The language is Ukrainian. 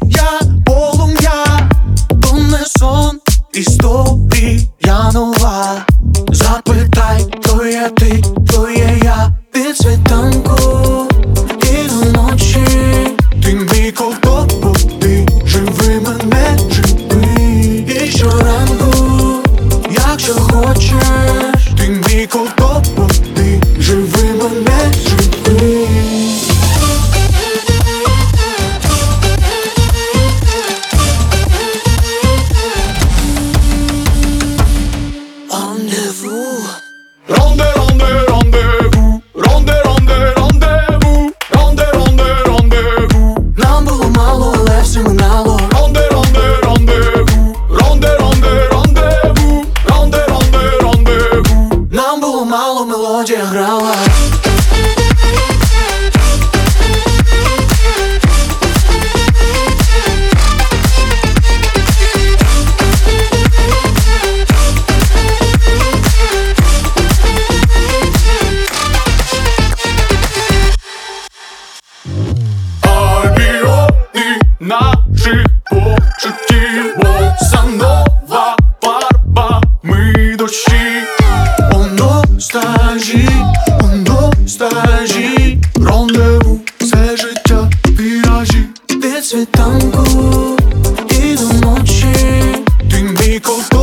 я полум'я, то не сон, історія нова. Запитай, то є ти, то є я. Від світанку і до ночі ти мій ковток води, живи мене, живи. І щоранку, якщо хочеш, ти мій ковток води, живи мене, живи. Rendezvous. Ronde, ronde, rendezvous. Ronde, ronde, rendezvous. Ronde, ronde, rendezvous. Нам було мало, але все минало. Ронде, ронде, rendezvous. Ронде, ронде, rendezvous. Ронде, ронде, rendezvous. Нам було мало, мелодія грала. Наших почуттів, босанова фарба, ми дощі. У ностальжі, рандеву, все життя в віражі. Від світанку і до ночі ти мій ковток